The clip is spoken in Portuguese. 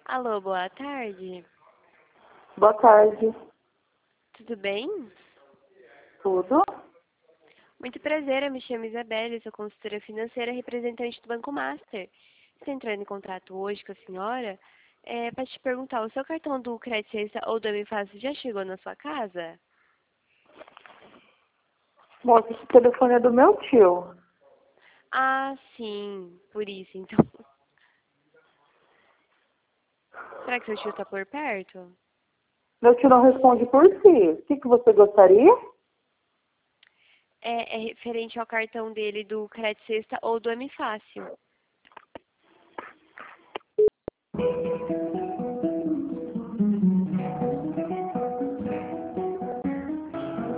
Alô, boa tarde. Boa tarde. Tudo bem? Tudo? Muito prazer, eu me chamo Isabelle, sou consultora financeira representante do Banco Master. Estou entrando em contato hoje com a senhora para te perguntar, o seu cartão do Crédito Sexta ou do Fácil já chegou na sua casa? Moça, esse telefone é do meu tio. Ah, sim, por isso então. Será que seu tio está por perto? Meu tio não responde por si. O que você gostaria? É referente ao cartão dele do Crédito Sexta ou do Fácil.